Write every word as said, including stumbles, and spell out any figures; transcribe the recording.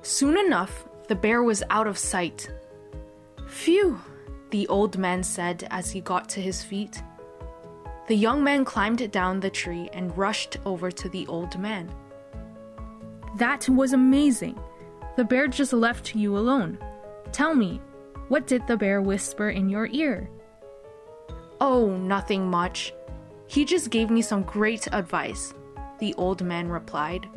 Soon enough, the bear was out of sight. "Phew," the old man said as he got to his feet. The young man climbed down the tree and rushed over to the old man. "That was amazing. The bear just left you alone. Tell me, what did the bear whisper in your ear?" "Oh, nothing much. He just gave me some great advice," the old man replied.